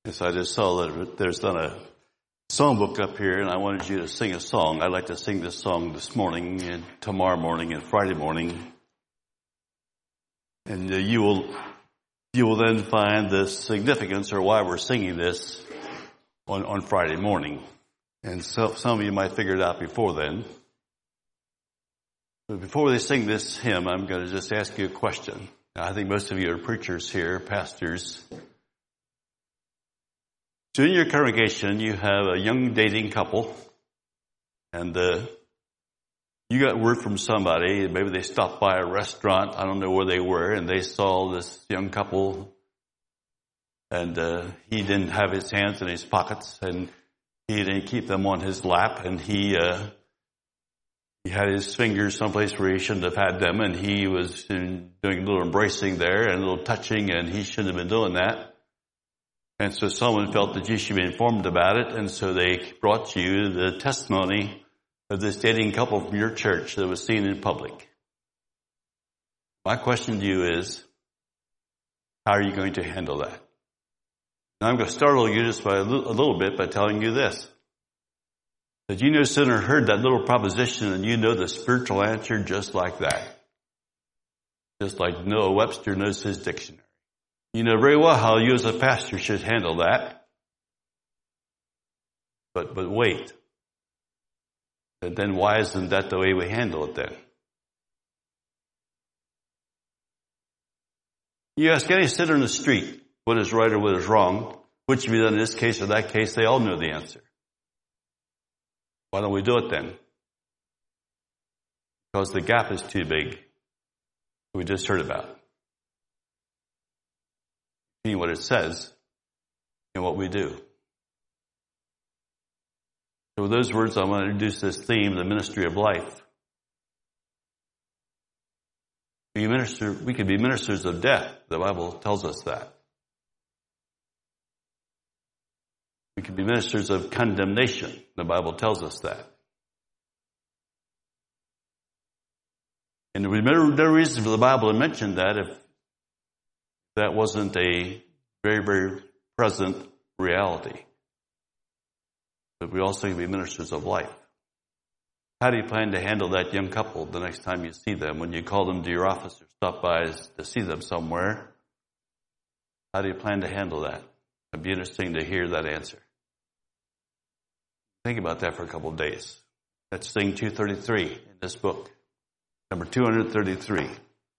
Yes, I just saw that there's done a songbook up here, and I wanted you to sing a song. I'd like to sing this song this morning and tomorrow morning and Friday morning. And you will then find the significance or why we're singing this on Friday morning. And so some of you might figure it out before then. But before they sing this hymn, I'm going to just ask you a question. Now, I think most of you are preachers here, pastors. So in your congregation, you have a young dating couple, and you got word from somebody. Maybe they stopped by a restaurant. I don't know where they were, and they saw this young couple, and he didn't have his hands in his pockets, and he didn't keep them on his lap, and he had his fingers someplace where he shouldn't have had them, and he was doing a little embracing there and a little touching, and he shouldn't have been doing that. And so someone felt that you should be informed about it, and so they brought you the testimony of this dating couple from your church that was seen in public. My question to you is, how are you going to handle that? Now I'm going to startle you just by a little bit by telling you this. That you no sooner heard that little proposition and you know the spiritual answer just like that. Just like Noah Webster knows his dictionary. You know very well how you as a pastor should handle that. But wait. And then why isn't that the way we handle it then? You ask any sinner in the street what is right or what is wrong, which would be done in this case or that case, they all know the answer. Why don't we do it then? Because the gap is too big. We just heard about. Seeing what it says and what we do. So with those words, I want to introduce this theme, the ministry of life. We could be ministers of death. The Bible tells us that. We can be ministers of condemnation. The Bible tells us that. And there would be no reason for the Bible to mention that if that wasn't a very, very present reality. But we also can be ministers of life. How do you plan to handle that young couple the next time you see them? When you call them to your office or stop by to see them somewhere, how do you plan to handle that? It'd be interesting to hear that answer. Think about that for a couple of days. Let's sing 233 in this book. Number 233.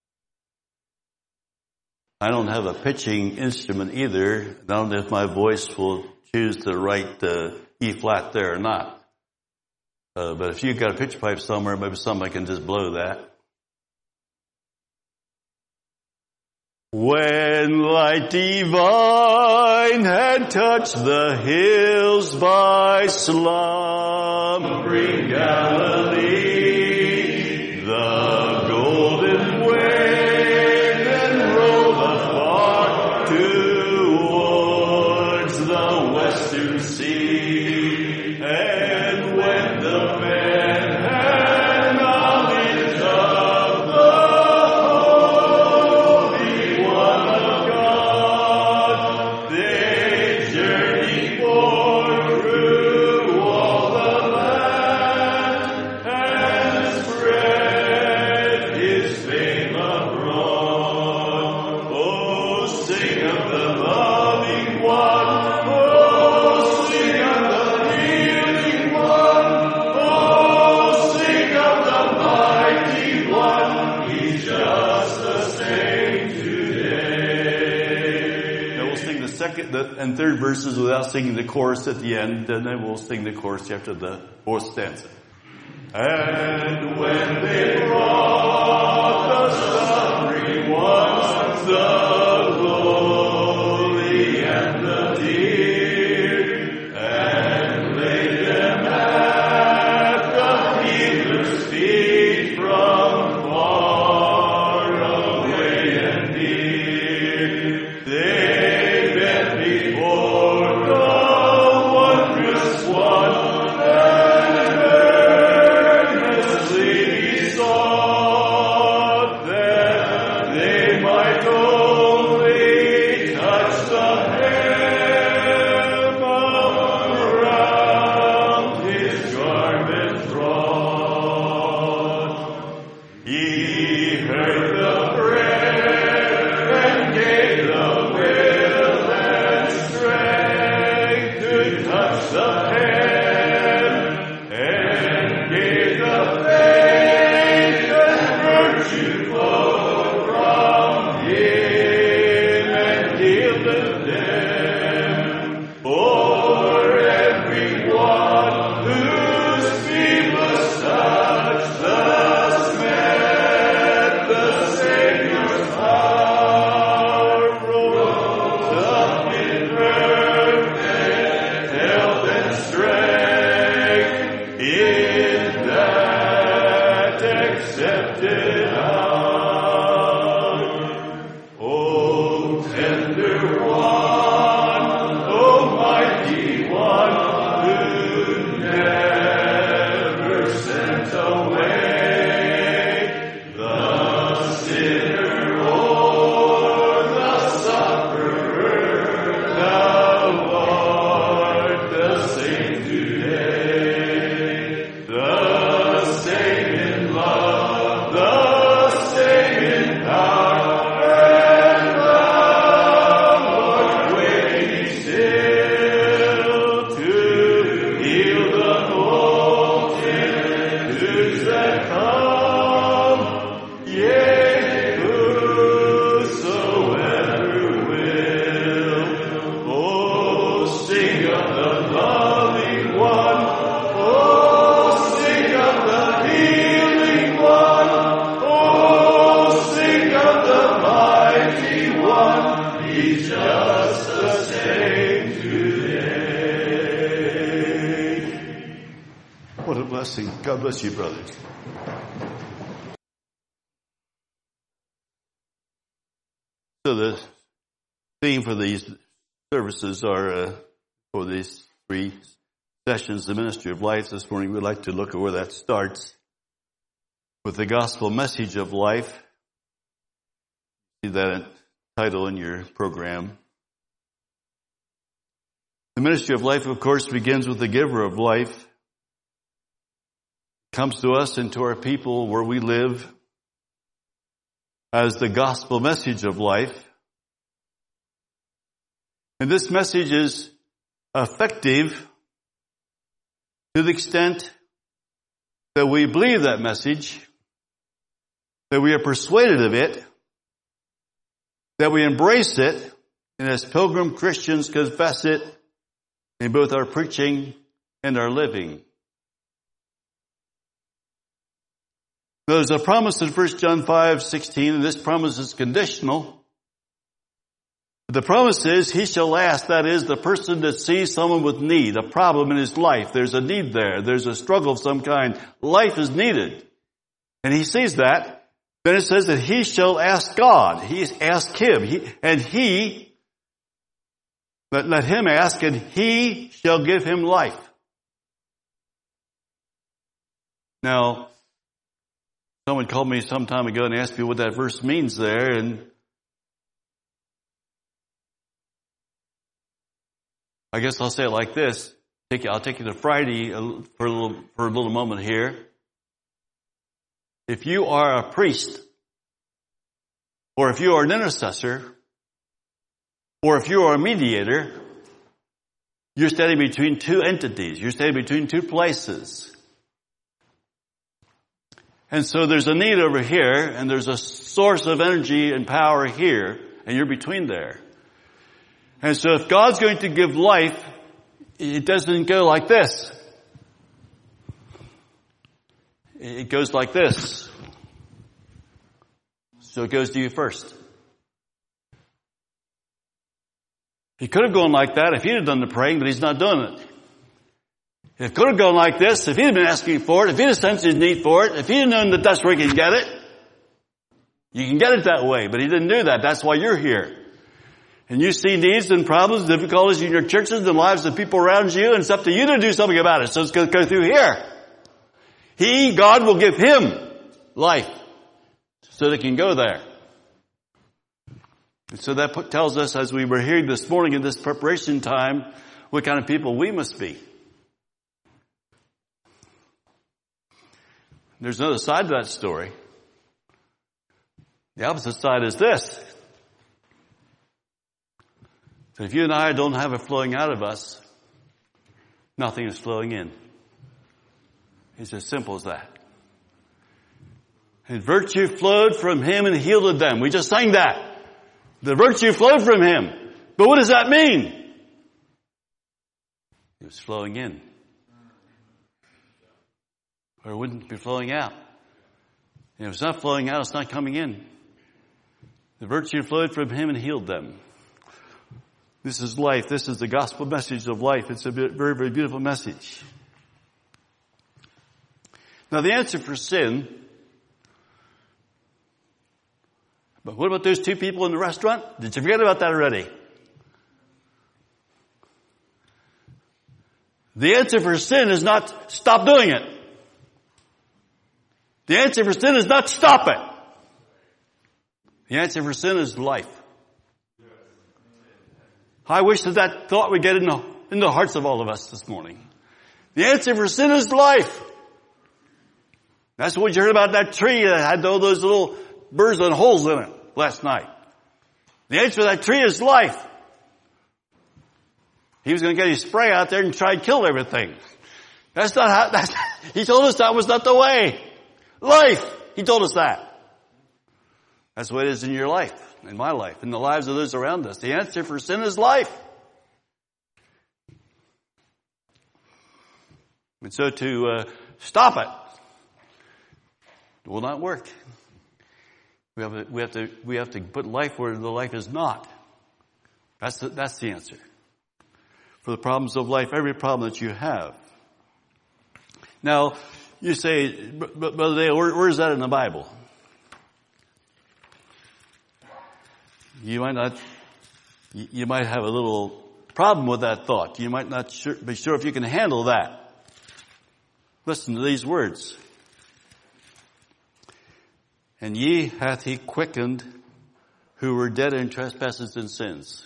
I don't have a pitching instrument either. I don't know if my voice will choose to write E flat there or not. But if you've got a pitch pipe somewhere, maybe somebody can just blow that. When light divine had touched the hills by slumbering Galilee, the golden wave then rolled afar towards the western sea. And when the men had knowledge of the Holy One of God, they journeyed forth through all the land and spread His fame abroad. Oh, sing of the loving One. Oh, sing of the healing One. Oh, sing of the mighty One. He's just the same today. Now we'll sing the second and third verses without singing the chorus at the end, and then we'll sing the chorus after the fourth stanza. And when they brought the suffering ones, the lowly and the dear, and laid them at the healer's feet from far away and near, they bent before the wondrous One and earnestly besought that they might go sing of the loving one. Oh, sing of the healing one. Oh, sing of the mighty one. He's just the same today. What a blessing. God bless you, brothers. So the theme for these services are, for these 3 sessions, the ministry of life. This morning we'd like to look at where that starts with the gospel message of life. See that title in your program. The ministry of life, of course, begins with the giver of life. Comes to us and to our people where we live as the gospel message of life. And this message is effective to the extent that we believe that message, that we are persuaded of it, that we embrace it, and as pilgrim Christians confess it in both our preaching and our living. There's a promise in 1 John 5:16, and this promise is conditional. The promise is, he shall ask, that is, the person that sees someone with need, a problem in his life. There's a need there. There's a struggle of some kind. Life is needed. And he sees that. Then it says that he shall ask God. He ask him. Let him ask, and he shall give him life. Now, someone called me some time ago and asked me what that verse means there, and I guess I'll say it like this. I'll take you to Friday for a little moment here. If you are a priest, or if you are an intercessor, or if you are a mediator, you're standing between 2 entities. You're standing between 2 places. And so there's a need over here, and there's a source of energy and power here, and you're between there. And so if God's going to give life, it doesn't go like this. It goes like this. So it goes to you first. He could have gone like that if he'd have done the praying, but he's not doing it. It could have gone like this if he'd been asking for it, if he'd have sensed his need for it, if he'd have known that that's where he can get it. You can get it that way, but he didn't do that. That's why you're here. And you see needs and problems, difficulties in your churches and the lives of people around you, and it's up to you to do something about it. So it's going to go through here. God will give him life so they can go there. And so that tells us, as we were hearing this morning in this preparation time, what kind of people we must be. There's another side to that story. The opposite side is this. That if you and I don't have it flowing out of us, nothing is flowing in. It's as simple as that. And virtue flowed from him and healed them. We just sang that. The virtue flowed from him. But what does that mean? It was flowing in. Or it wouldn't be flowing out. And if it's not flowing out, it's not coming in. The virtue flowed from him and healed them. This is life. This is the gospel message of life. It's a very, very beautiful message. Now the answer for sin, but what about those 2 people in the restaurant? Did you forget about that already? The answer for sin is not stop doing it. The answer for sin is not stop it. The answer for sin is life. I wish that thought would get in the hearts of all of us this morning. The answer for sin is life. That's what you heard about that tree that had all those little burrs and holes in it last night. The answer for that tree is life. He was going to get his spray out there and try and kill everything. That's not how, he told us that was not the way. Life. He told us that. That's the way it is in your life, in my life, in the lives of those around us. The answer for sin is life. And so to stop it will not work. We have to put life where the life is not. That's the answer. For the problems of life, every problem that you have. Now, you say, Brother Dale, where is that in the Bible? You might have a little problem with that thought. You might not be sure if you can handle that. Listen to these words. And ye hath he quickened who were dead in trespasses and sins.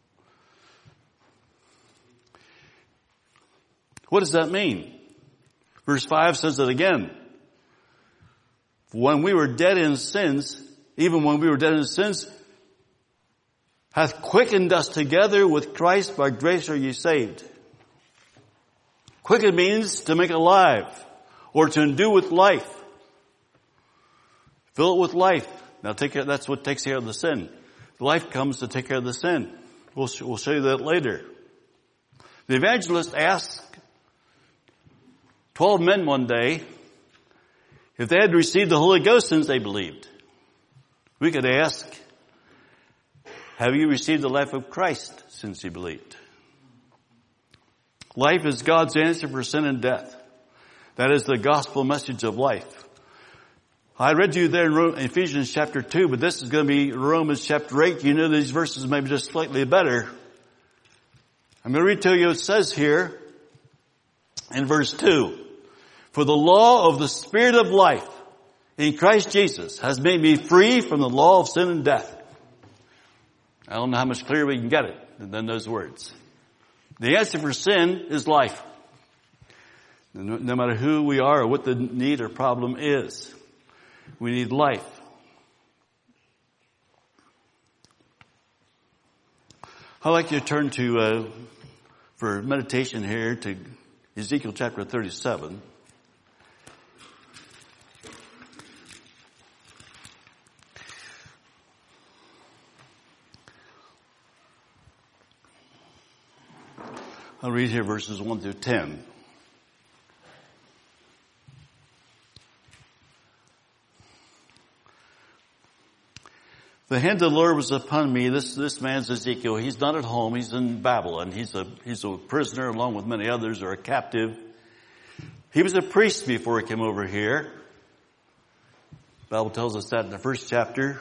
What does that mean? Verse 5 says it again. When we were dead in sins, even when we were dead in sins, hath quickened us together with Christ, by grace are ye saved. Quicken means to make alive, or to endue with life. Fill it with life. Now that's what takes care of the sin. Life comes to take care of the sin. We'll show you that later. The evangelist asked 12 men one day if they had received the Holy Ghost since they believed. We could ask, have you received the life of Christ since you believed? Life is God's answer for sin and death. That is the gospel message of life. I read to you there in Ephesians chapter 2, but this is going to be Romans chapter 8. You know these verses maybe just slightly better. I'm going to read to you what it says here in verse 2. For the law of the Spirit of life in Christ Jesus has made me free from the law of sin and death. I don't know how much clearer we can get it than those words. The answer for sin is life. No matter who we are or what the need or problem is, we need life. I'd like you to turn to, for meditation here, to Ezekiel chapter 37. I'll read here verses 1 through 10. The hand of the Lord was upon me. This man's Ezekiel. He's not at home. He's in Babylon. He's a prisoner along with many others, or a captive. He was a priest before he came over here. The Bible tells us that in the first chapter.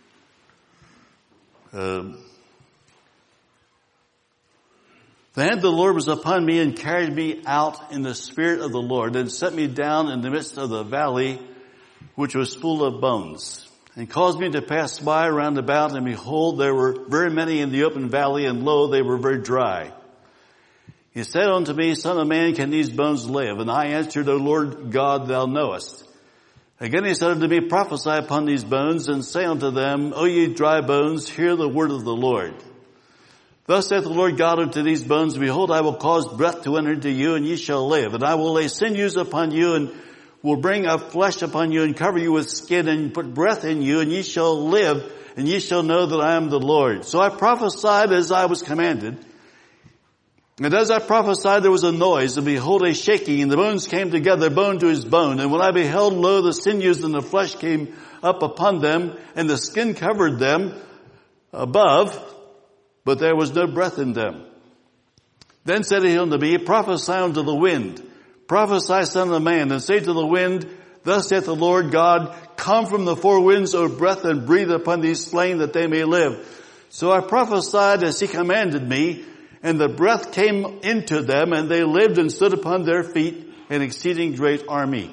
The hand of the Lord was upon me and carried me out in the spirit of the Lord and set me down in the midst of the valley which was full of bones, and caused me to pass by round about, and behold, there were very many in the open valley, and lo, they were very dry. He said unto me, Son of man, can these bones live? And I answered, O Lord God, thou knowest. Again he said unto me, Prophesy upon these bones, and say unto them, O ye dry bones, hear the word of the Lord. Thus saith the Lord God unto these bones, Behold, I will cause breath to enter into you, and ye shall live. And I will lay sinews upon you, and will bring up flesh upon you, and cover you with skin, and put breath in you, and ye shall live, and ye shall know that I am the Lord. So I prophesied as I was commanded. And as I prophesied, there was a noise, and behold, a shaking, and the bones came together, bone to his bone. And when I beheld, lo, the sinews and the flesh came up upon them, and the skin covered them above, but there was no breath in them. Then said he unto me, Prophesy unto the wind. Prophesy, son of man, and say to the wind, Thus saith the Lord God, Come from the four winds, O breath, and breathe upon these slain, that they may live. So I prophesied as he commanded me, and the breath came into them, and they lived and stood upon their feet, an exceeding great army.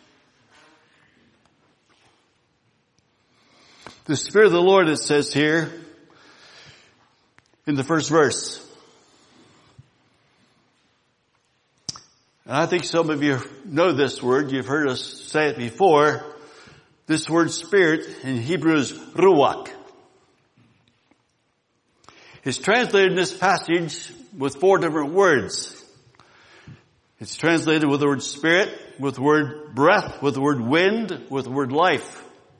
The Spirit of the Lord, it says here, in the first verse. And I think some of you know this word. You've heard us say it before. This word spirit in Hebrew is ruach. It's translated in this passage with 4 different words. It's translated with the word spirit, with the word breath, with the word wind, with the word life.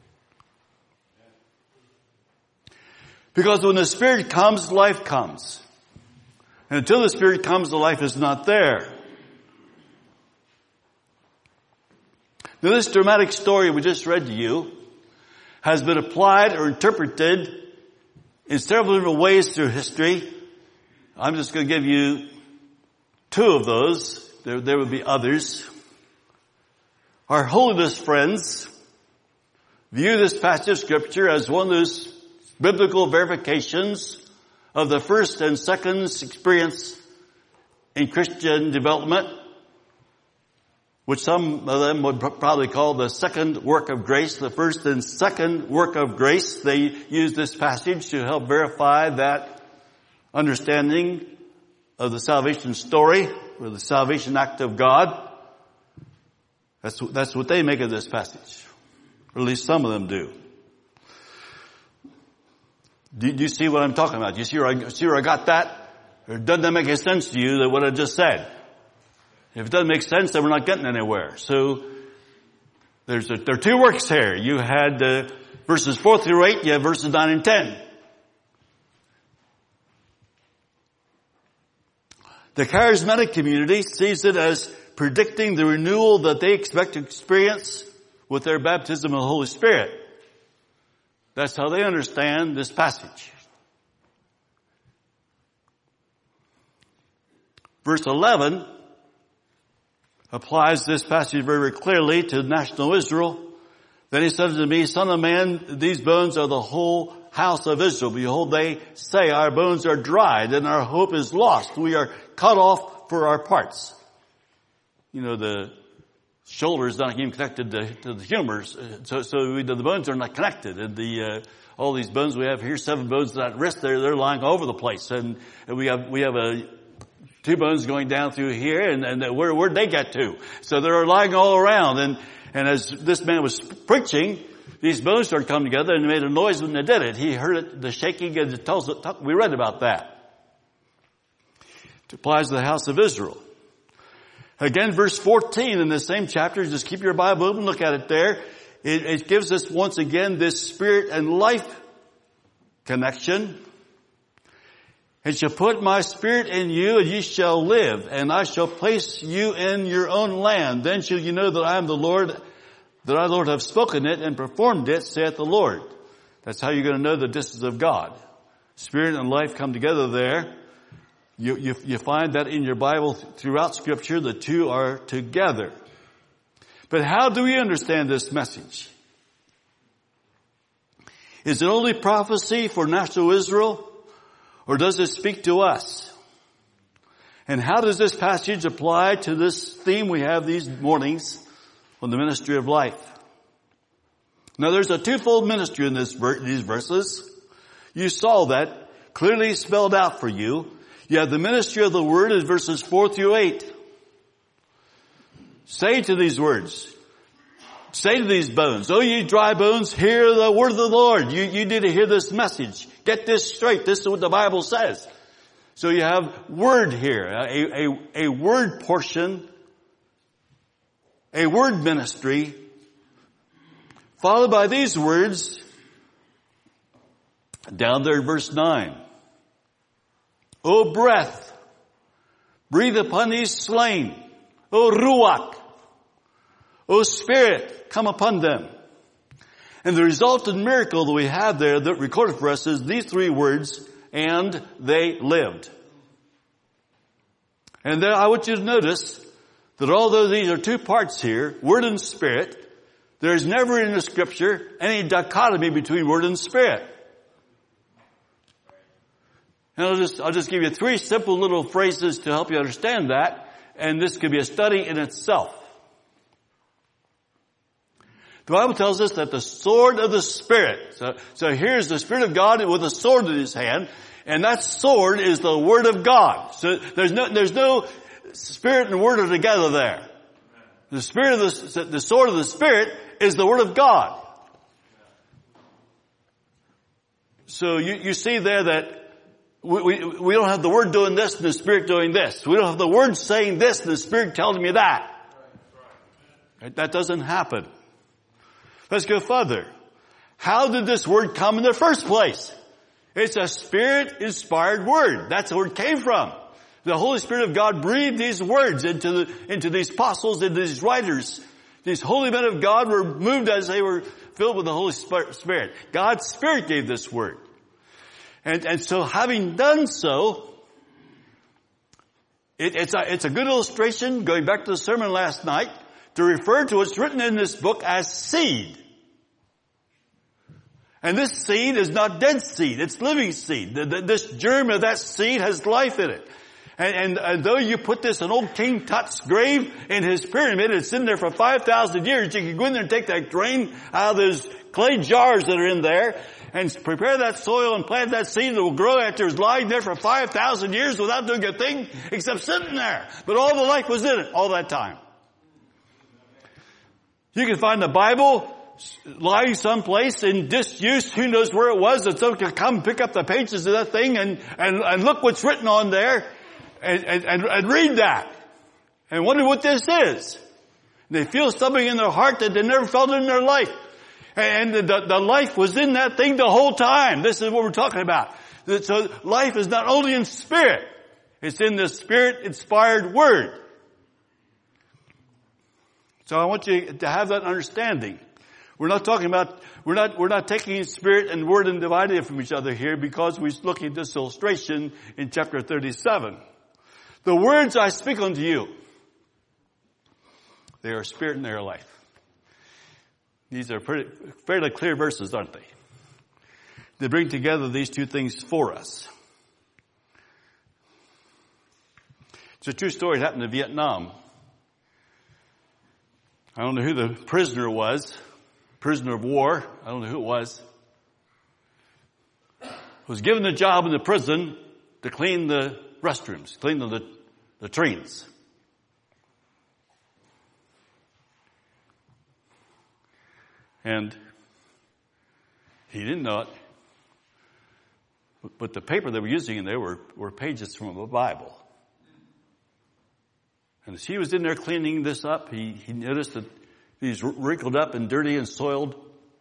Because when the Spirit comes, life comes. And until the Spirit comes, the life is not there. Now, this dramatic story we just read to you has been applied or interpreted in several different ways through history. I'm just going to give you two of those. There will be others. Our holiness friends view this passage of Scripture as one of those biblical verifications of the first and second experience in Christian development, which some of them would probably call the second work of grace, the first and second work of grace. They use this passage to help verify that understanding of the salvation story or the salvation act of God. That's what they make of this passage. Or at least some of them do. Do you see what I'm talking about? Do you see where I got that? Or doesn't that make any sense to you, that what I just said? If it doesn't make sense, then we're not getting anywhere. So there are two works here. You had verses 4 through 8. You have verses 9 and 10. The charismatic community sees it as predicting the renewal that they expect to experience with their baptism of the Holy Spirit. That's how they understand this passage. Verse 11 applies this passage very clearly to national Israel. Then he said to me, Son of man, these bones are the whole house of Israel. Behold, they say, our bones are dried and our hope is lost. We are cut off for our parts. You know, the shoulders not even connected to the humors. So the bones are not connected. And all these bones we have here, 7 bones at wrist, they're lying all over the place. And we have 2 bones going down through here, and where'd they get to? So they're lying all around. And as this man was preaching, these bones started coming together and made a noise when they did it. He heard it, the shaking, and we read about that. It applies to the house of Israel. Again, verse 14 in the same chapter, just keep your Bible open, look at it there. It gives us once again this spirit and life connection. And shall put my spirit in you, and ye shall live, and I shall place you in your own land. Then shall you know that I am the Lord, that I, Lord, have spoken it and performed it, saith the Lord. That's how you're going to know that this is of God. Spirit and life come together there. You find that in your Bible throughout Scripture, the two are together. But how do we understand this message? Is it only prophecy for national Israel? Or does it speak to us? And how does this passage apply to this theme we have these mornings on the ministry of life? Now there's a twofold ministry in these verses. You saw that clearly spelled out for you. You have the ministry of the word in verses 4 through 8. Say to these words, say to these bones, O ye dry bones, hear the word of the Lord. You need to hear this message. Get this straight. This is what the Bible says. So you have word here, a word portion, a word ministry, followed by these words down there in verse 9. O breath, breathe upon these slain. O ruach, O Spirit, come upon them. And the resultant miracle that we have there that recorded for us is these 3 words, and they lived. And there I want you to notice that although these are 2 parts here, word and spirit, there is never in the Scripture any dichotomy between word and spirit. And I'll just give you 3 simple little phrases to help you understand that, and this could be a study in itself. The Bible tells us that the sword of the Spirit, so here's the Spirit of God with a sword in his hand, and that sword is the Word of God. So there's no Spirit and Word are together there. The sword of the Spirit is the Word of God. So you see there that we don't have the Word doing this and the Spirit doing this. We don't have the Word saying this and the Spirit telling me that. Right? That doesn't happen. Let's go further. How did this word come in the first place? It's a Spirit-inspired word. That's where it came from. The Holy Spirit of God breathed these words into these apostles and these writers These holy men of God were moved as they were filled with the Holy Spirit. God's Spirit gave this word. And so having done so, it's a good illustration, going back to the sermon last night, to refer to what's written in this book as seed. And this seed is not dead seed, it's living seed. This germ of that seed has life in it. And though you put this in old King Tut's grave in his pyramid, it's in there for 5,000 years, you can go in there and take that grain out of those clay jars that are in there and prepare that soil and plant that seed that will grow after it's lying there for 5,000 years without doing a thing except sitting there. But all the life was in it all that time. You can find the Bible lying someplace in disuse, who knows where it was, and someone can come pick up the pages of that thing and look what's written on there and read that and wonder what this is. They feel something in their heart that they never felt in their life. And the life was in that thing the whole time. This is what we're talking about. So life is not only in spirit, it's in the Spirit-inspired Word. So I want you to have that understanding. We're not talking about, we're not taking Spirit and Word and dividing it from each other here, because we're looking at this illustration in chapter 37. The words I speak unto you, they are Spirit and they are life. These are fairly clear verses, aren't they? They bring together these two things for us. It's a true story. It happened in Vietnam. I don't know who the prisoner was. Prisoner of war. I don't know who it was. Was given the job in the prison to clean the restrooms, clean the latrines. And he didn't know it. But the paper they were using in there were pages from the Bible. And as he was in there cleaning this up, he noticed that these wrinkled up and dirty and soiled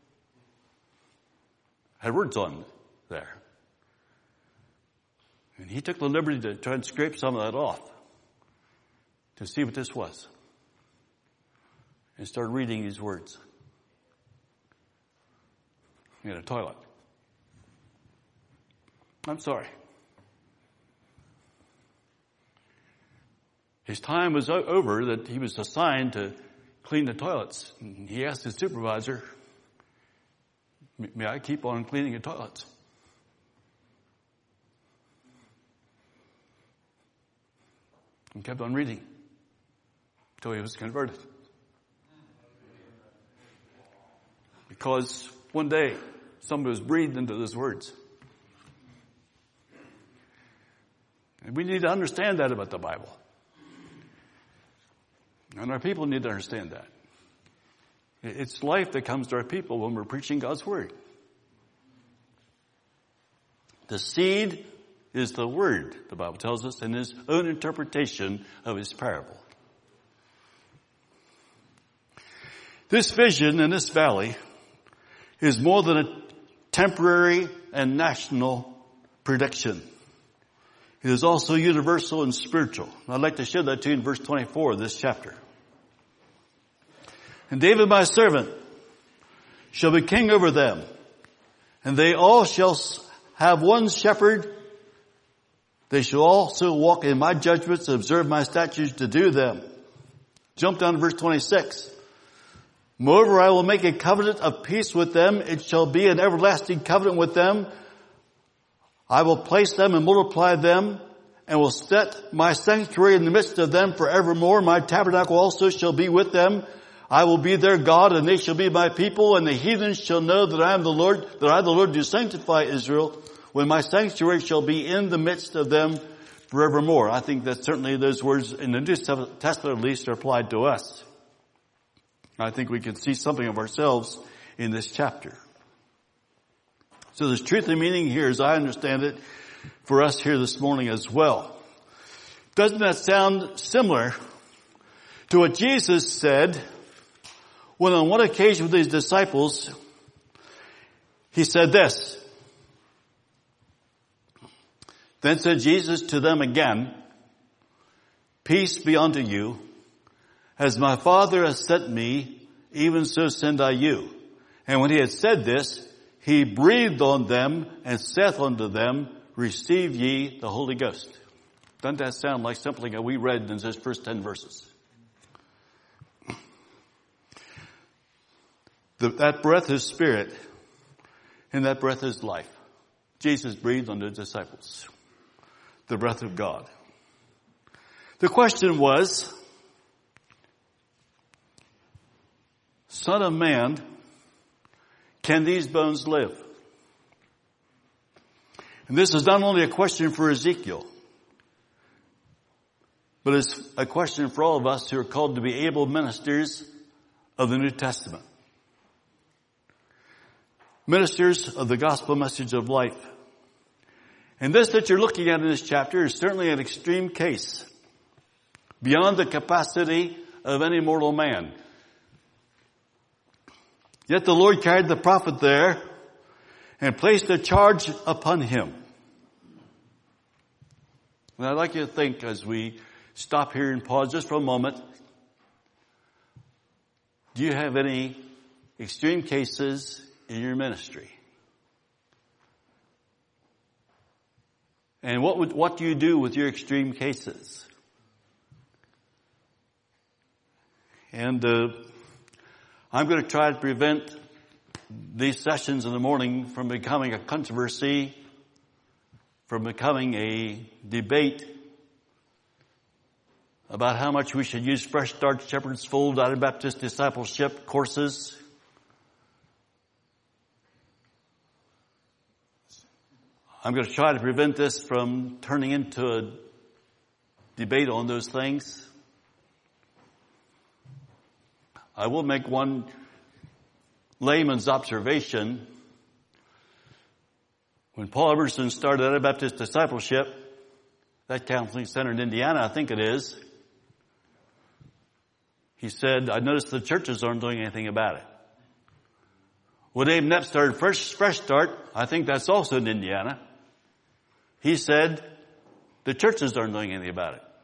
had words on there. And he took the liberty to try and scrape some of that off to see what this was. And started reading these words in a toilet. I'm sorry. His time was over that he was assigned to clean the toilets. And he asked his supervisor, may I keep on cleaning the toilets? And kept on reading until he was converted. Because one day, somebody was breathed into those words. And we need to understand that about the Bible. And our people need to understand that. It's life that comes to our people when we're preaching God's Word. The seed is the Word, the Bible tells us, in His own interpretation of His parable. This vision in this valley is more than a temporary and national prediction. It is also universal and spiritual. I'd like to share that to you in verse 24 of this chapter. And David my servant shall be king over them, and they all shall have one shepherd. They shall also walk in my judgments and observe my statutes to do them. Jump down to verse 26. Moreover, I will make a covenant of peace with them. It shall be an everlasting covenant with them. I will place them and multiply them, and will set my sanctuary in the midst of them forevermore. My tabernacle also shall be with them. I will be their God, and they shall be my people, and the heathens shall know that I am the Lord, that I, the Lord, do sanctify Israel, when my sanctuary shall be in the midst of them forevermore. I think that certainly those words in the New Testament at least are applied to us. I think we can see something of ourselves in this chapter. So there's truth and meaning here, as I understand it, for us here this morning as well. Doesn't that sound similar to what Jesus said when on one occasion with his disciples, he said this. Then said Jesus to them again, peace be unto you. As my Father has sent me, even so send I you. And when he had said this, he breathed on them and saith unto them, receive ye the Holy Ghost. Doesn't that sound like something that we read in those first 10 verses? That breath is spirit, and that breath is life. Jesus breathed on the disciples. The breath of God. The question was, Son of man, can these bones live? And this is not only a question for Ezekiel, but it's a question for all of us who are called to be able ministers of the New Testament. Ministers of the gospel message of life. And this that you're looking at in this chapter is certainly an extreme case, beyond the capacity of any mortal man. Yet the Lord carried the prophet there and placed a charge upon him. And I'd like you to think as we stop here and pause just for a moment. Do you have any extreme cases in your ministry? And what do you do with your extreme cases? And I'm going to try to prevent these sessions in the morning from becoming a controversy, from becoming a debate about how much we should use Fresh Start, Shepherd's Fold, United Baptist discipleship courses. I'm going to try to prevent this from turning into a debate on those things. I will make one layman's observation. When Paul Emerson started United Baptist Discipleship, that counseling center in Indiana, I think it is, he said, I noticed the churches aren't doing anything about it. When Dave Knepp started Fresh Start, I think that's also in Indiana. He said, the churches aren't doing anything about it.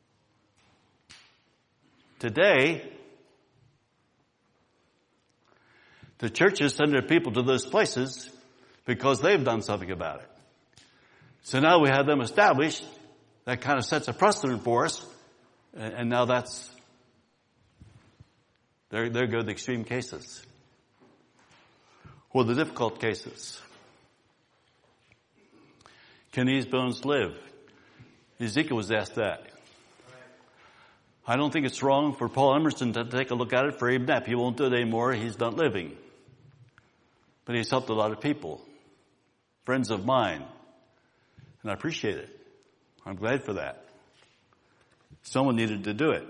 Today, the churches send their people to those places because they've done something about it. So now we have them established. That kind of sets a precedent for us. And now there go the extreme cases. Or the difficult cases. Can these bones live? Ezekiel was asked that. I don't think it's wrong for Paul Emerson to take a look at it. For Abe Knepp, he won't do it anymore. He's not living. But he's helped a lot of people. Friends of mine. And I appreciate it. I'm glad for that. Someone needed to do it.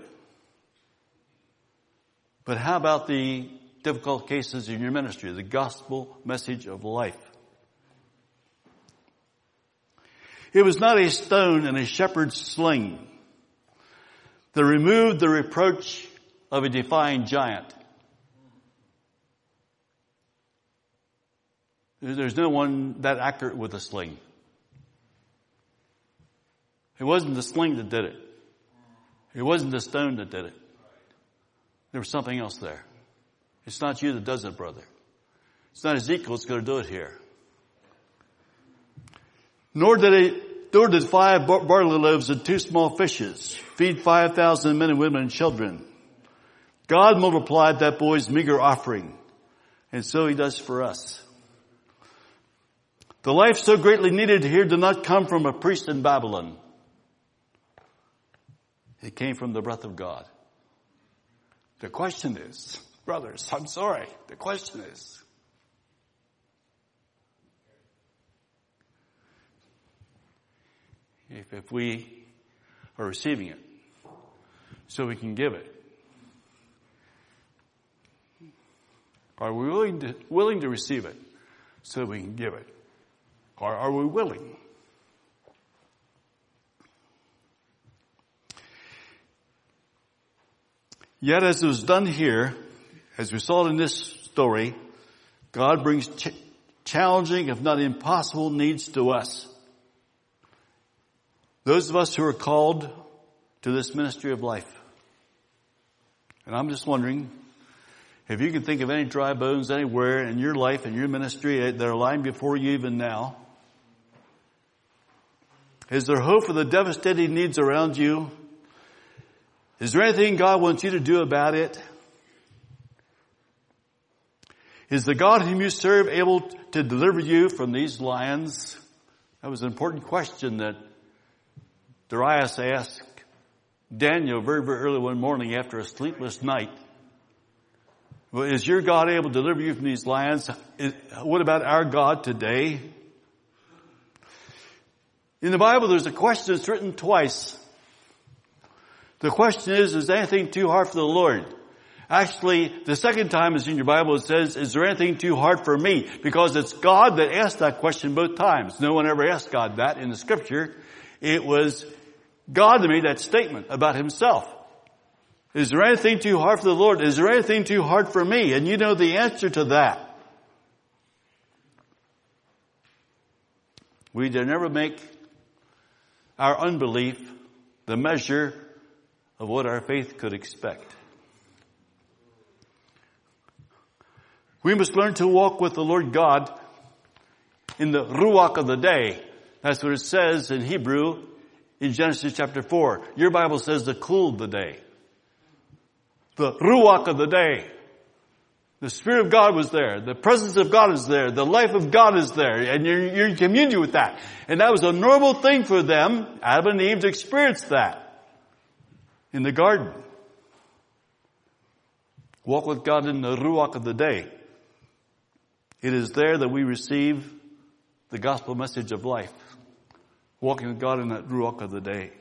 But how about the difficult cases in your ministry? The gospel message of life. It was not a stone in a shepherd's sling that removed the reproach of a defying giant. There's no one that accurate with a sling. It wasn't the sling that did it. It wasn't the stone that did it. There was something else there. It's not you that does it, brother. It's not Ezekiel that's going to do it here. Nor did 5 barley loaves and 2 small fishes feed 5,000 men and women and children. God multiplied that boy's meager offering. And so he does for us. The life so greatly needed here did not come from a priest in Babylon. It came from the breath of God. The question is, brothers, I'm sorry. The question is, if we are receiving it, so we can give it, are we willing to receive it so we can give it? Or are we willing? Yet as it was done here, as we saw in this story, God brings challenging, if not impossible, needs to us. Those of us who are called to this ministry of life. And I'm just wondering if you can think of any dry bones anywhere in your life and your ministry that are lying before you even now. Is there hope for the devastating needs around you? Is there anything God wants you to do about it? Is the God whom you serve able to deliver you from these lions? That was an important question that Darius asked Daniel very, very early one morning after a sleepless night. Well, is your God able to deliver you from these lions? What about our God today? In the Bible, there's a question that's written twice. The question is anything too hard for the Lord? Actually, the second time it's in your Bible, it says, is there anything too hard for me? Because it's God that asked that question both times. No one ever asked God that in the scripture. It was God that made that statement about himself. Is there anything too hard for the Lord? Is there anything too hard for me? And you know the answer to that. We dare never make our unbelief the measure of what our faith could expect. We must learn to walk with the Lord God in the ruach of the day. That's what it says in Hebrew in Genesis chapter 4. Your Bible says the cool of the day. The ruach of the day. The Spirit of God was there. The presence of God is there. The life of God is there. And you're in communion with that. And that was a normal thing for them, Adam and Eve, to experience that in the garden. Walk with God in the ruach of the day. It is there that we receive the gospel message of life. Walking with God in that ruach of the day.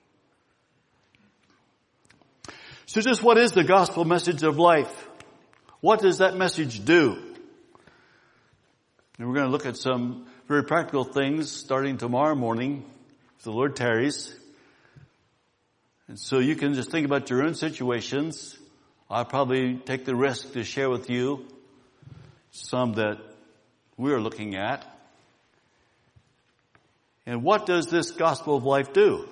So just what is the gospel message of life? What does that message do? And we're going to look at some very practical things starting tomorrow morning, if the Lord tarries. And so you can just think about your own situations. I'll probably take the risk to share with you some that we're looking at. And what does this gospel of life do?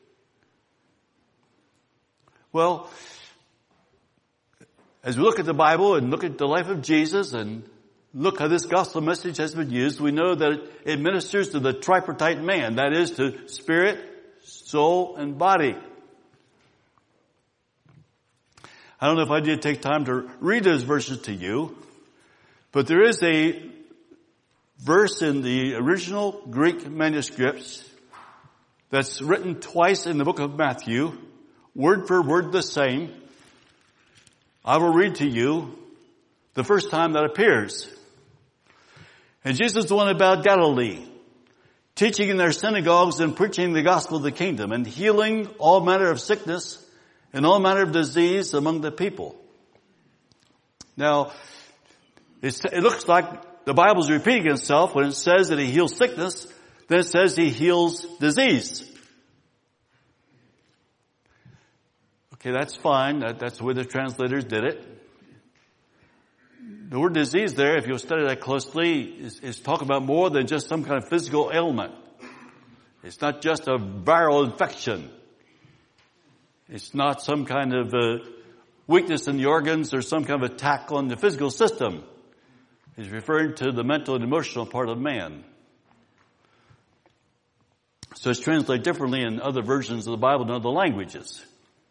Well, as we look at the Bible and look at the life of Jesus and look how this gospel message has been used, we know that it ministers to the tripartite man, that is to spirit, soul, and body. I don't know if I did take time to read those verses to you, but there is a verse in the original Greek manuscripts that's written twice in the book of Matthew, word for word the same. I will read to you the first time that appears. And Jesus went about Galilee, teaching in their synagogues and preaching the gospel of the kingdom and healing all manner of sickness and all manner of disease among the people. Now, it looks like the Bible's repeating itself when it says that he heals sickness, then it says he heals disease. Okay, that's fine. That's the way the translators did it. The word disease there, if you'll study that closely, is talking about more than just some kind of physical ailment. It's not just a viral infection. It's not some kind of weakness in the organs or some kind of attack on the physical system. He's referring to the mental and emotional part of man. So it's translated differently in other versions of the Bible and other languages.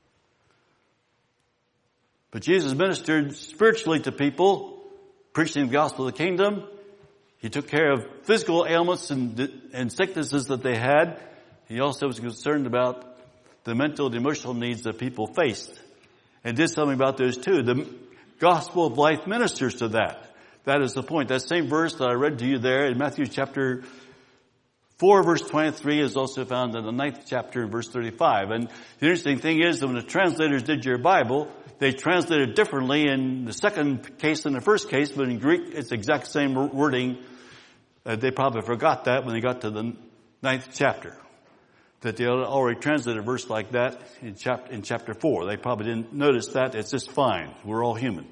But Jesus ministered spiritually to people, preaching the gospel of the kingdom. He took care of physical ailments and sicknesses that they had. He also was concerned about the mental and emotional needs that people faced, and did something about those too. The gospel of life ministers to that. That is the point. That same verse that I read to you there in Matthew chapter 4, verse 23 is also found in the 9th chapter, verse 35. And the interesting thing is that when the translators did your Bible, they translated differently in the second case than the first case, but in Greek it's the exact same wording. They probably forgot that when they got to the 9th chapter, that they already translated a verse like that in chapter 4. They probably didn't notice that. It's just fine. We're all human.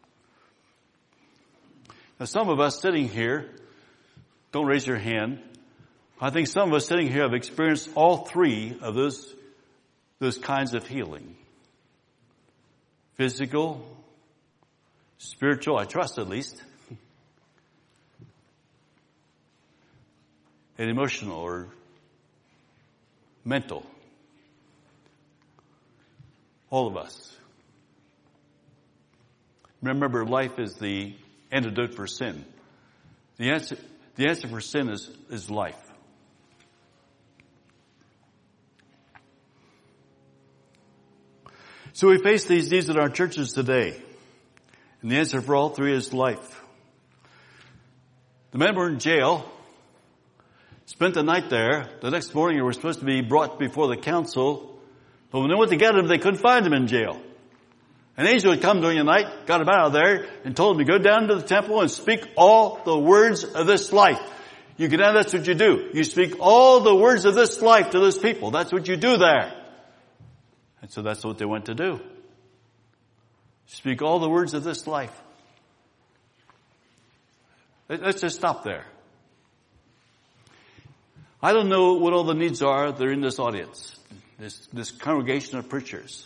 Now, some of us sitting here, don't raise your hand. I think some of us sitting here have experienced all three of those kinds of healing. physical, spiritual, I trust at least, and emotional or mental. All of us. Remember, life is the antidote for sin. The answer for sin is life. So we face these needs in our churches today. And the answer for all three is life. The men were in jail, spent the night there. The next morning they were supposed to be brought before the council. But when they went to get them, they couldn't find them in jail. An angel had come during the night, got them out of there, and told them to go down to the temple and speak all the words of this life. You can add, that's what you do. You speak all the words of this life to this people. That's what you do there. And so that's what they went to do. Speak all the words of this life. Let's just stop there. I don't know what all the needs are that are in this audience, this congregation of preachers.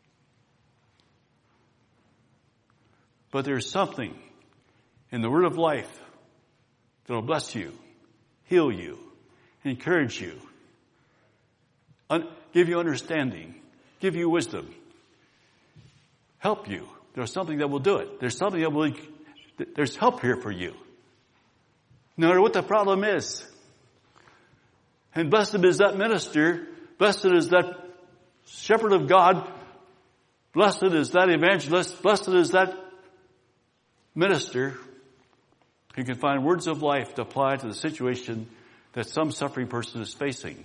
But there's something in the word of life that will bless you, heal you, encourage you, give you understanding, give you wisdom, help you. There's something that will do it. There's something that will, there's help here for you. No matter what the problem is. And blessed is that minister, blessed is that shepherd of God, blessed is that evangelist, blessed is that minister who can find words of life to apply to the situation that some suffering person is facing.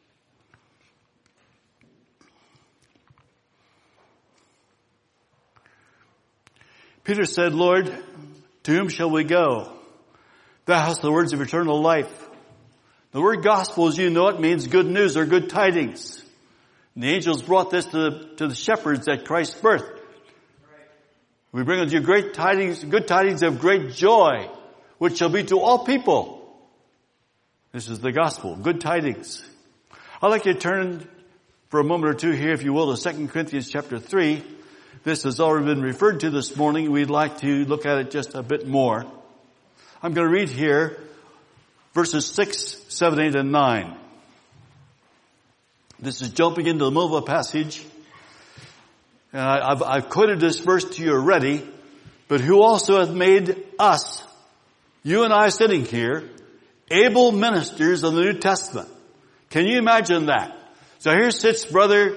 Peter said, Lord, to whom shall we go? Thou hast the words of eternal life. The word gospel, as you know it, means good news or good tidings. And the angels brought this to the shepherds at Christ's birth. We bring unto you great tidings, good tidings of great joy, which shall be to all people. This is the gospel, good tidings. I'd like you to turn for a moment or two here, if you will, to 2 Corinthians chapter 3. This has already been referred to this morning. We'd like to look at it just a bit more. I'm going to read here verses 6, 7, 8, and 9. This is jumping into the middle of a passage. And I've quoted this verse to you already. But who also hath made us, you and I sitting here, able ministers of the New Testament. Can you imagine that? So here sits Brother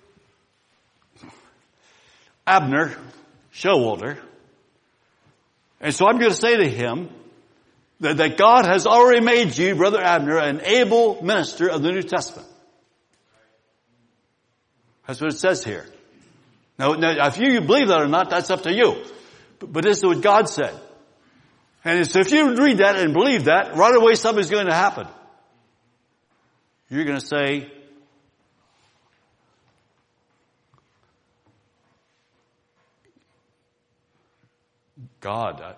Abner Showalter. And so I'm going to say to him that God has already made you, Brother Abner, an able minister of the New Testament. That's what it says here. Now, if you believe that or not, that's up to you. But this is what God said. And so if you read that and believe that, right away something's going to happen. You're going to say, God,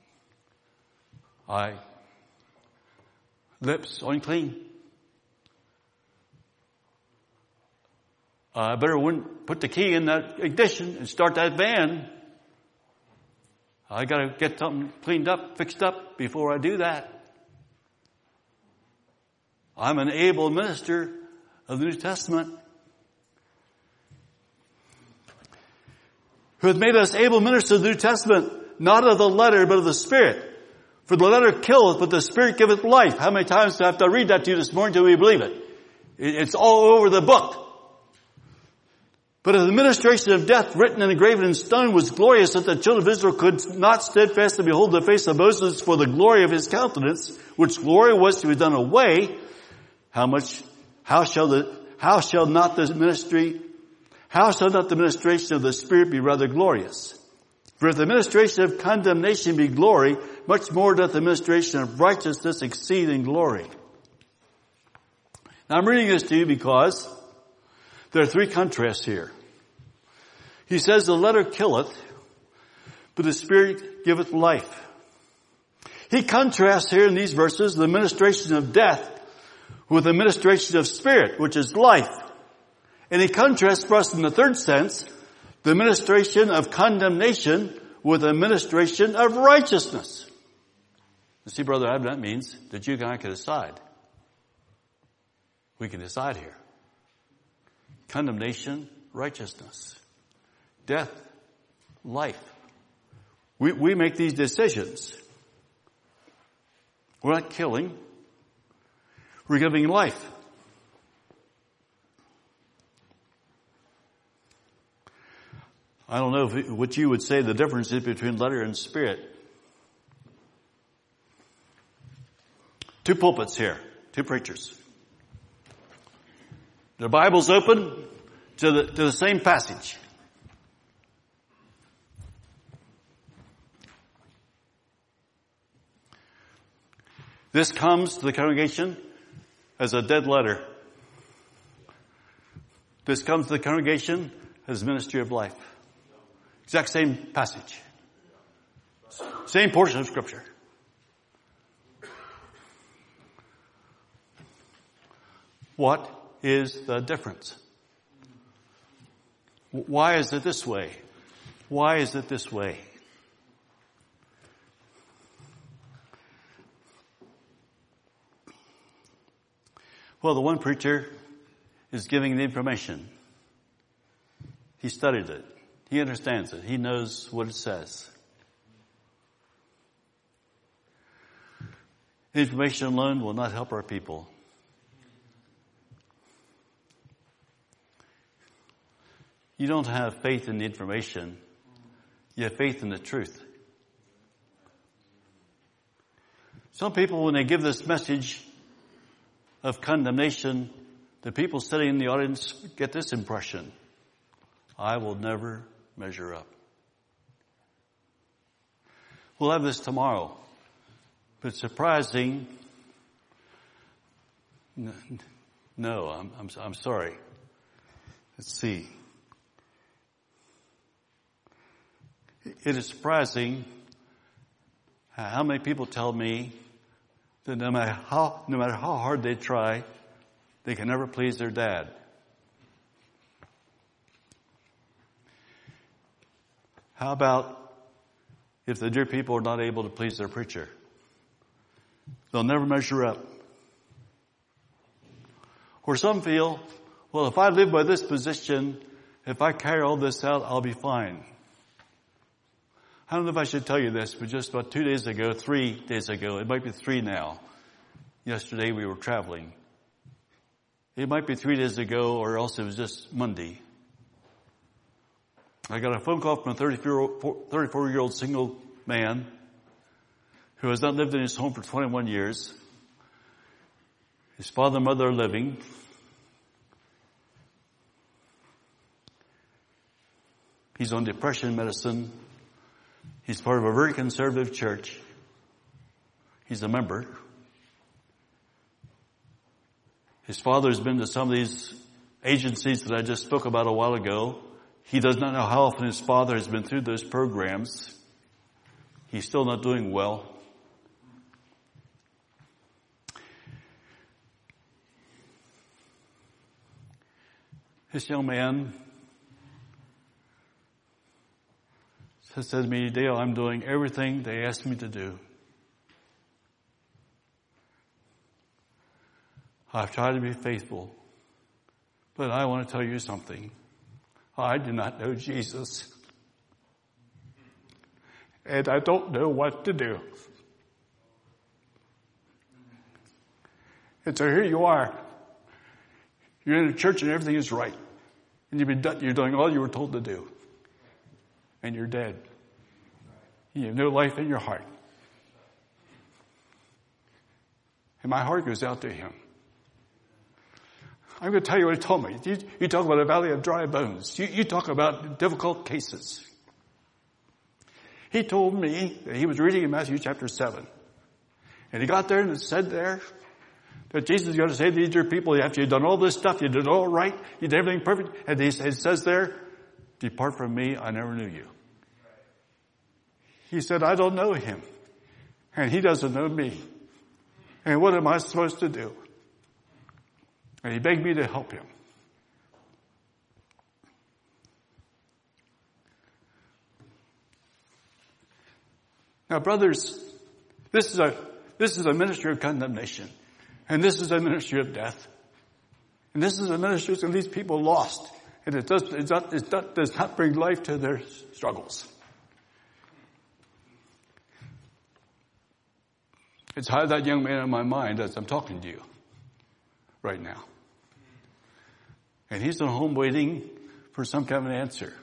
I lips unclean. I better put the key in that ignition and start that van. I got to get something cleaned up, fixed up before I do that. I'm an able minister of the New Testament, who hath made us able ministers of the New Testament, not of the letter, but of the Spirit. For the letter killeth, but the Spirit giveth life. How many times do I have to read that to you this morning till we believe it? It's all over the book. But if the ministration of death, written and engraven in stone, was glorious, that the children of Israel could not steadfastly behold the face of Moses for the glory of his countenance, which glory was to be done away, how shall not the ministration of the Spirit be rather glorious? For if the ministration of condemnation be glory, much more doth the ministration of righteousness exceed in glory. Now I'm reading this to you because there are three contrasts here. He says the letter killeth, but the Spirit giveth life. He contrasts here in these verses the ministration of death with the ministration of Spirit, which is life. And he contrasts for us in the third sense the ministration of condemnation with the ministration of righteousness. You see, Brother Adam, that means that you and I can decide. We can decide here. Condemnation, righteousness. Death, life. We make these decisions. We're not killing. We're giving life. I don't know what you would say the difference is between letter and spirit. Two pulpits here, two preachers. Their Bibles open to the same passage. This comes to the congregation as a dead letter. This comes to the congregation as ministry of life. Exact same passage. Same portion of Scripture. What is the difference? Why is it this way? Why is it this way? Well, the one preacher is giving the information. He studied it. He understands it. He knows what it says. Information alone will not help our people. You don't have faith in the information. You have faith in the truth. Some people, when they give this message of condemnation, the people sitting in the audience get this impression: I will never measure up. We'll have this tomorrow. But it's surprising. No, I'm sorry. Let's see. It is surprising how many people tell me that no matter how hard they try, they can never please their dad. How about if the dear people are not able to please their preacher? They'll never measure up. Or some feel, well, if I live by this position, if I carry all this out, I'll be fine. I don't know if I should tell you this, but just about 3 days ago, it might be 3 now. Yesterday we were traveling. It might be 3 days ago, or else it was just Monday. I got a phone call from a 34-year-old single man who has not lived in his home for 21 years. His father and mother are living. He's on depression medicine. He's part of a very conservative church. He's a member. His father has been to some of these agencies that I just spoke about a while ago. He does not know how often his father has been through those programs. He's still not doing well. This young man said to me, Dale, I'm doing everything they asked me to do. I've tried to be faithful, but I want to tell you something. I do not know Jesus, and I don't know what to do. And so here you are. You're in a church and everything is right. And you're doing all you were told to do. And you're dead. You have no life in your heart. And my heart goes out to him. I'm going to tell you what he told me. You talk about a valley of dry bones. You talk about difficult cases. He told me that he was reading in Matthew chapter 7. And he got there and it said there that Jesus is going to say to these people, after you've done all this stuff, you did it all right, you did everything perfect, and it says there, depart from me, I never knew you. He said, I don't know him, and he doesn't know me. And what am I supposed to do? And he begged me to help him. Now, brothers, this is a ministry of condemnation. And this is a ministry of death. And this is a ministry of these people lost. And it does not bring life to their struggles. It's how that young man in my mind as I'm talking to you right now. And he's at home waiting for some kind of an answer.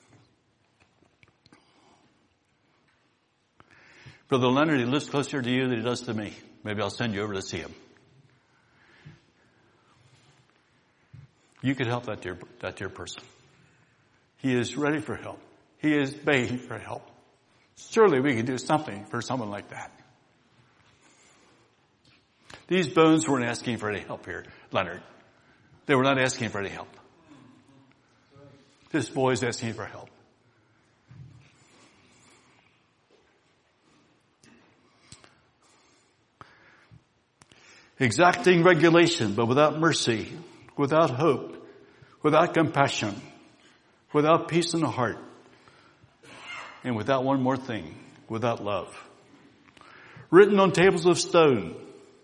Brother Leonard, he lives closer to you than he does to me. Maybe I'll send you over to see him. You could help that dear person. He is ready for help. He is begging for help. Surely we can do something for someone like that. These bones weren't asking for any help here, Leonard. They were not asking for any help. This boy is asking for help. Exacting regulation, but without mercy, without hope, without compassion, without peace in the heart, and without one more thing, without love. Written on tables of stone,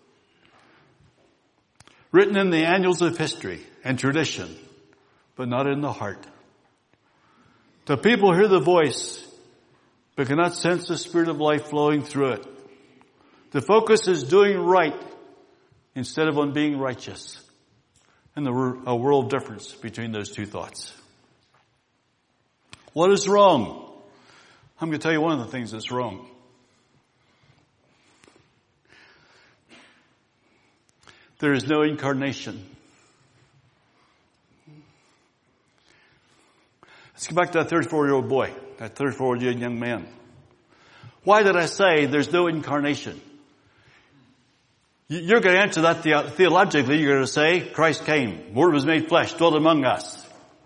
written in the annals of history and tradition, but not in the heart. The people hear the voice, but cannot sense the spirit of life flowing through it. The focus is doing right instead of on being righteous. And a world difference between those two thoughts. What is wrong? I'm going to tell you one of the things that's wrong. There is no incarnation. Let's go back to that 34-year-old boy, that 34-year-old young man. Why did I say there's no incarnation? You're going to answer that theologically. You're going to say, Christ came, Word was made flesh, dwelt among us.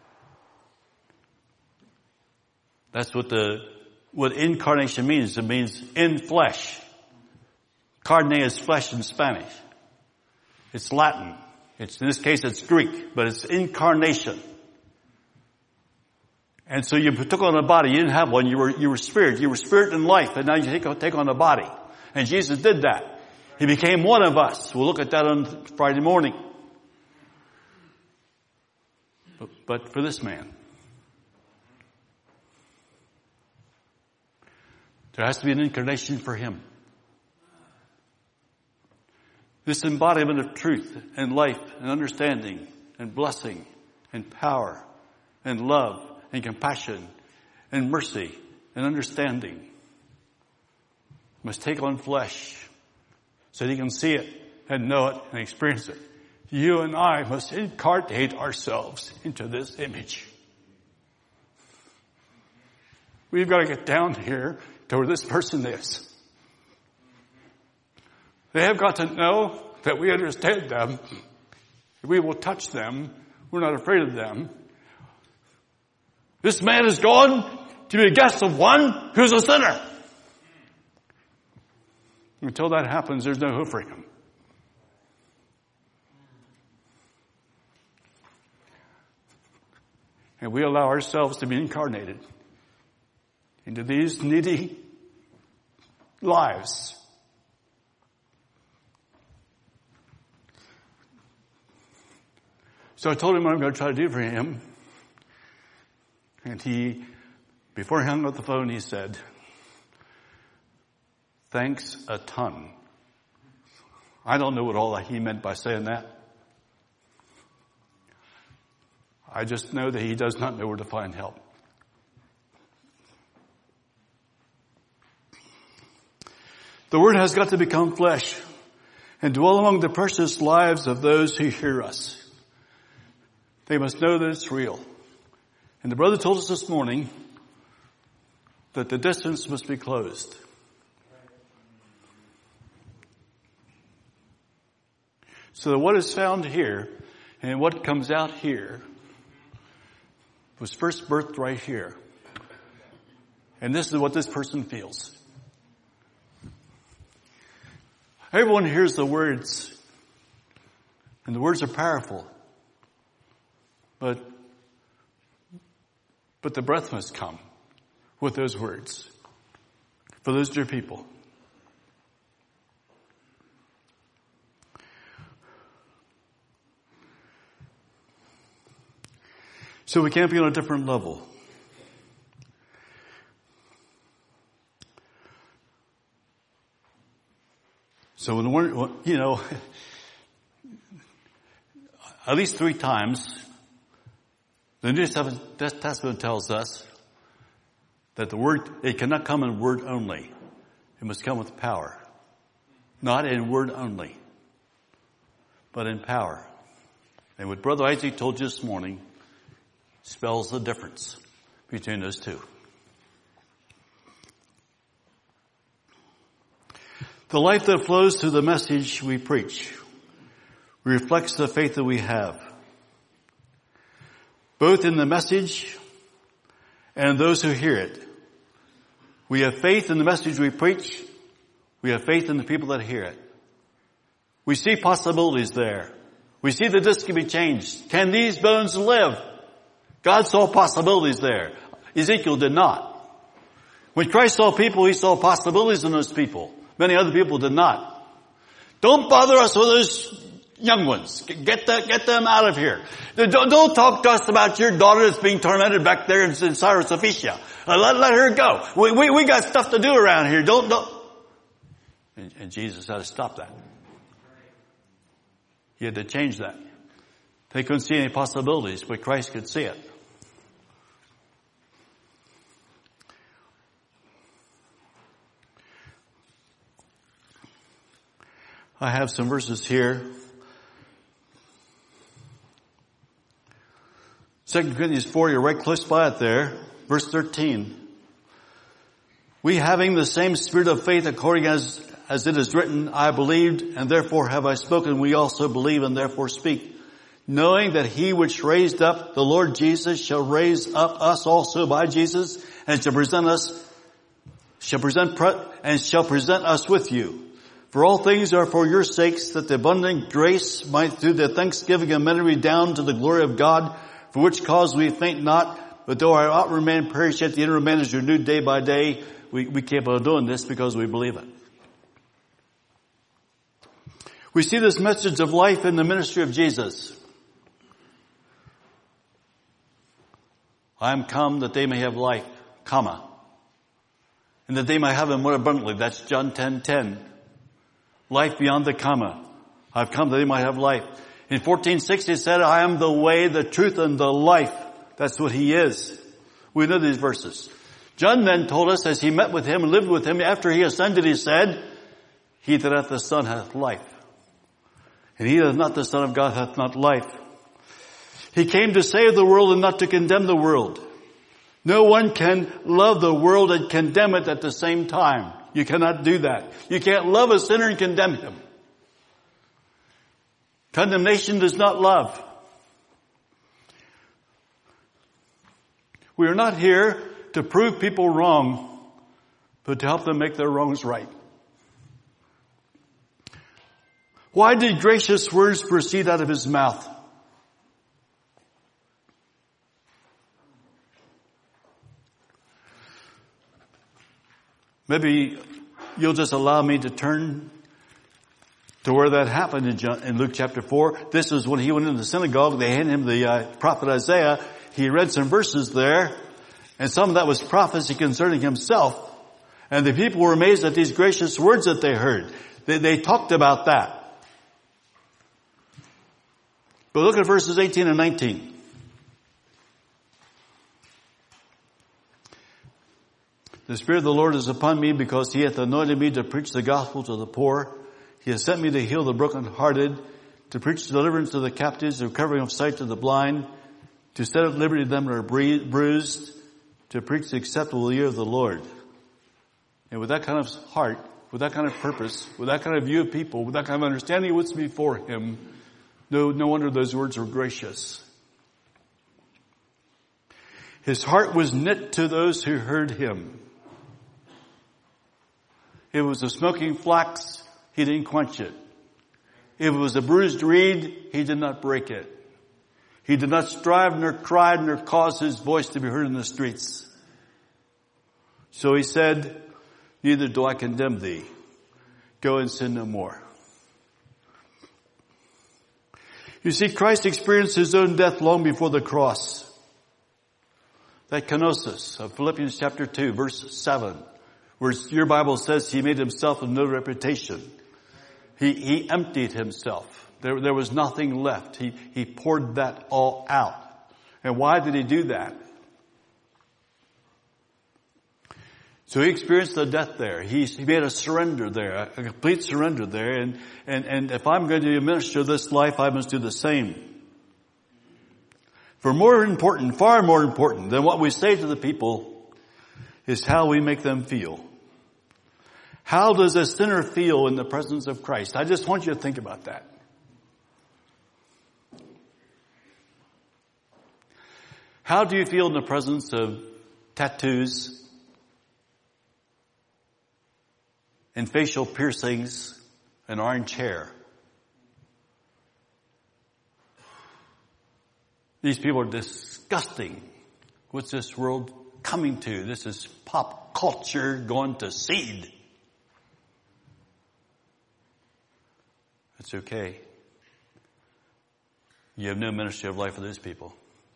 That's what incarnation means. It means in flesh. Carne is flesh in Spanish. It's Latin. In this case, it's Greek, but it's incarnation. And so you took on a body. You didn't have one. You were spirit. You were spirit and life, and now you take on a body. And Jesus did that. He became one of us. We'll look at that on Friday morning. But for this man, there has to be an incarnation for him. This embodiment of truth and life and understanding and blessing and power and love and compassion and mercy and understanding must take on flesh so that he can see it and know it and experience it. You and I must incarnate ourselves into this image. We've got to get down here to where this person is. They have got to know that we understand them. We will touch them. We're not afraid of them. This man is gone to be a guest of one who's a sinner. Until that happens, there's no hope for him. And we allow ourselves to be incarnated into these needy lives. So I told him what I'm going to try to do for him. And he, before he hung up the phone, he said, "Thanks a ton." I don't know what all he meant by saying that. I just know that he does not know where to find help. The Word has got to become flesh and dwell among the precious lives of those who hear us. They must know that it's real. And the brother told us this morning that the distance must be closed. So that what is found here and what comes out here was first birthed right here. And this is what this person feels. Everyone hears the words, and the words are powerful. But the breath must come with those words. for those dear people. So we can't be on a different level. So when we're, at least 3 times, the New Testament tells us that the word, it cannot come in word only. It must come with power. Not in word only, but in power. And what Brother Isaac told you this morning spells the difference between those two. The life that flows through the message we preach reflects the faith that we have, both in the message and those who hear it. We have faith in the message we preach. We have faith in the people that hear it. We see possibilities there. We see that this can be changed. Can these bones live? God saw possibilities there. Ezekiel did not. When Christ saw people, he saw possibilities in those people. Many other people did not. Don't bother us with those young ones. Get them out of here. Don't talk to us about your daughter that's being tormented back there in Syrophoenicia. Let her go. We got stuff to do around here. Don't. And Jesus had to stop that. He had to change that. They couldn't see any possibilities, but Christ could see it. I have some verses here. 2 Corinthians 4, you're right close by it there. Verse 13. We having the same spirit of faith according as it is written, I believed and therefore have I spoken. We also believe and therefore speak. Knowing that he which raised up the Lord Jesus shall raise up us also by Jesus and shall present us with you. For all things are for your sakes, that the abundant grace might through the thanksgiving and ministry down to the glory of God, for which cause we faint not, but though our outward man perish, yet the inner man is renewed day by day. We capable of doing this because we believe it. We see this message of life in the ministry of Jesus. I am come that they may have life, comma, and that they may have it more abundantly. That's John 10:10. Life beyond the comma. I've come that they might have life. In 14:6 he said, I am the way, the truth, and the life. That's what he is. We know these verses. John then told us as he met with him and lived with him after he ascended, he said, he that hath the Son hath life. And he that hath not the Son of God hath not life. He came to save the world and not to condemn the world. No one can love the world and condemn it at the same time. You cannot do that. You can't love a sinner and condemn him. Condemnation does not love. We are not here to prove people wrong, but to help them make their wrongs right. Why did gracious words proceed out of his mouth? Maybe you'll just allow me to turn to where that happened in Luke chapter 4. This is when he went into the synagogue. They handed him the prophet Isaiah. He read some verses there, and some of that was prophecy concerning himself. And the people were amazed at these gracious words that they heard. They talked about that. But look at verses 18 and 19. The Spirit of the Lord is upon me because he hath anointed me to preach the gospel to the poor. He has sent me to heal the brokenhearted, to preach deliverance to the captives, the recovering of sight to the blind, to set at liberty them that are bruised, to preach the acceptable year of the Lord. And with that kind of heart, with that kind of purpose, with that kind of view of people, with that kind of understanding of what's before him, no wonder those words were gracious. His heart was knit to those who heard him. It was a smoking flax, he didn't quench it. If it was a bruised reed, he did not break it. He did not strive nor cried nor cause his voice to be heard in the streets. So he said, neither do I condemn thee. Go and sin no more. You see, Christ experienced his own death long before the cross. That kenosis of Philippians chapter 2, verse 7, where your Bible says he made himself of no reputation. He emptied himself. There was nothing left. He poured that all out. And why did he do that? So he experienced the death there. He made a surrender there, a complete surrender there. And if I'm going to administer this life, I must do the same. Far more important than what we say to the people is how we make them feel. How does a sinner feel in the presence of Christ? I just want you to think about that. How do you feel in the presence of tattoos and facial piercings and orange hair? These people are disgusting. What's this world coming to? This is pop culture going to seed. That's okay. You have no ministry of life for those people.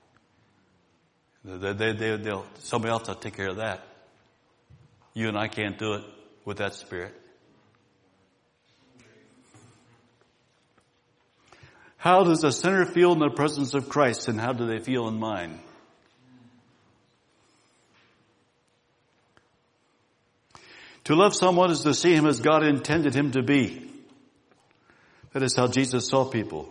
Somebody else will take care of that. You and I can't do it with that spirit. How does a sinner feel in the presence of Christ, and how do they feel in mine? To love someone is to see him as God intended him to be. That is how Jesus saw people.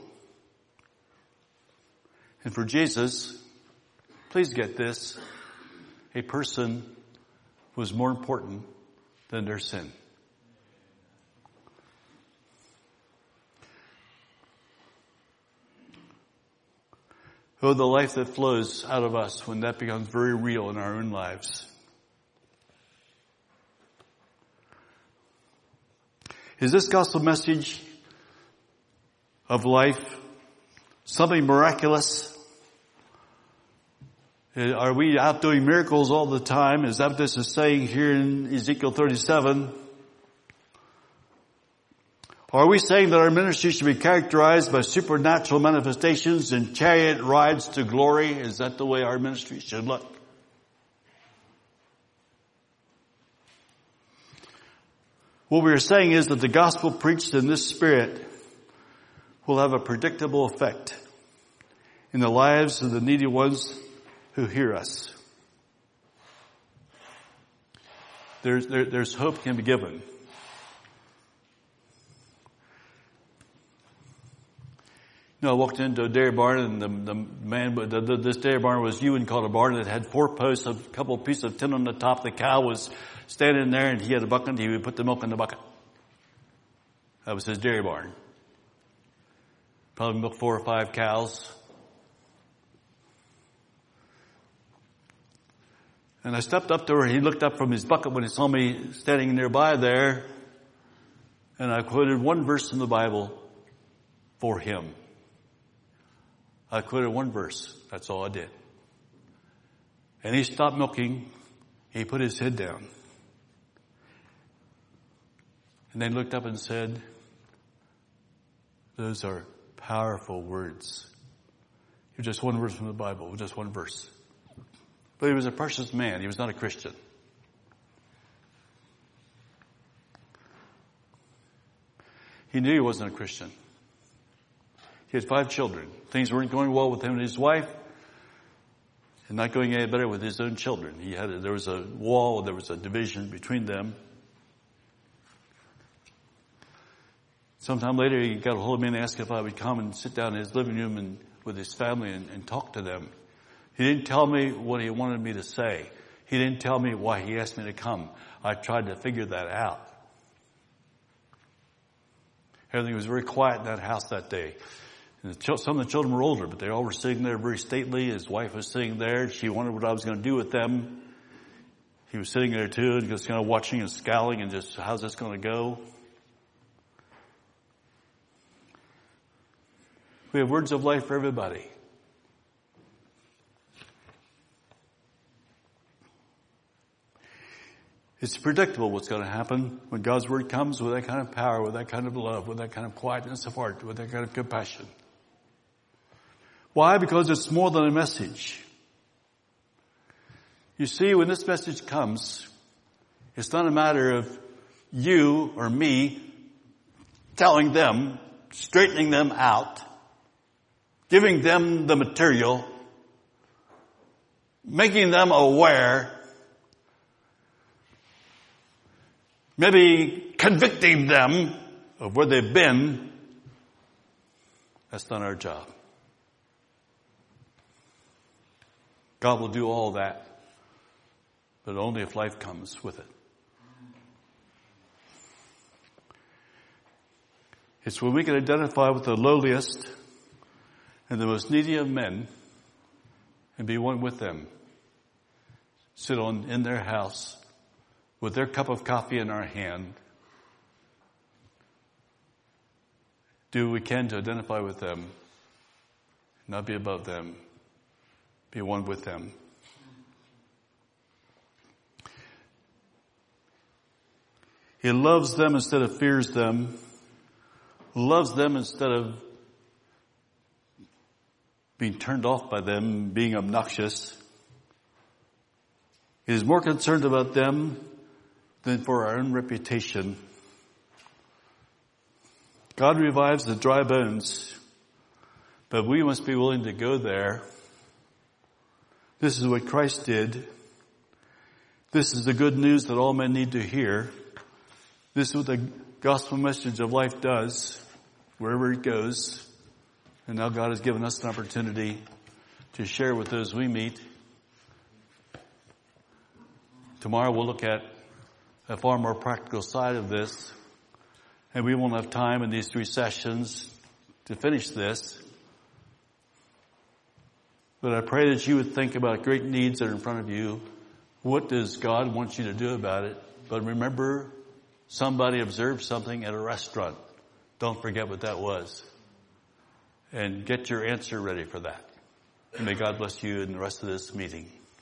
And for Jesus, please get this, a person was more important than their sin. Oh, the life that flows out of us when that becomes very real in our own lives. Is this gospel message of life something miraculous? Are we out doing miracles all the time? Is that what this is saying here in Ezekiel 37? Are we saying that our ministry should be characterized by supernatural manifestations and chariot rides to glory? Is that the way our ministry should look? What we are saying is that the gospel preached in this spirit will have a predictable effect in the lives of the needy ones who hear us. There's hope can be given. I walked into a dairy barn, and the man, this dairy barn was Ewan called a barn that had 4 posts, a couple of pieces of tin on the top. The cow was standing there, and he had a bucket, and he would put the milk in the bucket. That was his dairy barn. Probably milked 4 or 5 cows. And I stepped up to where he looked up from his bucket when he saw me standing nearby there, and I quoted one verse in the Bible for him. I quoted one verse. That's all I did. And he stopped milking. He put his head down. And then looked up and said, those are powerful words. You're just one verse from the Bible. Just one verse. But he was a precious man. He was not a Christian. He knew he wasn't a Christian. He had 5 children. Things weren't going well with him and his wife, and not going any better with his own children. There was a wall, there was a division between them. Sometime later, he got a hold of me and asked if I would come and sit down in his living room and with his family and talk to them. He didn't tell me what he wanted me to say. He didn't tell me why he asked me to come. I tried to figure that out. Everything was very quiet in that house that day. And some of the children were older, but they all were sitting there very stately. His wife was sitting there. She wondered what I was going to do with them. He was sitting there too, and just kind of watching and scowling and just, how's this going to go? We have words of life for everybody. It's predictable what's going to happen when God's word comes with that kind of power, with that kind of love, with that kind of quietness of heart, with that kind of compassion. Why? Because it's more than a message. You see, when this message comes, it's not a matter of you or me telling them, straightening them out, giving them the material, making them aware, maybe convicting them of where they've been. That's not our job. God will do all that, but only if life comes with it. It's when we can identify with the lowliest and the most needy of men and be one with them. Sit in their house with their cup of coffee in our hand. Do what we can to identify with them, not be above them, be one with them. He loves them instead of fears them, loves them instead of being turned off by them, being obnoxious. He is more concerned about them than for our own reputation. God revives the dry bones, but we must be willing to go there. This is what Christ did. This is the good news that all men need to hear. This is what the gospel message of life does, wherever it goes. And now God has given us an opportunity to share with those we meet. Tomorrow we'll look at a far more practical side of this. And we won't have time in these 3 sessions to finish this. But I pray that you would think about great needs that are in front of you. What does God want you to do about it? But remember, somebody observed something at a restaurant. Don't forget what that was. And get your answer ready for that. And may God bless you in the rest of this meeting.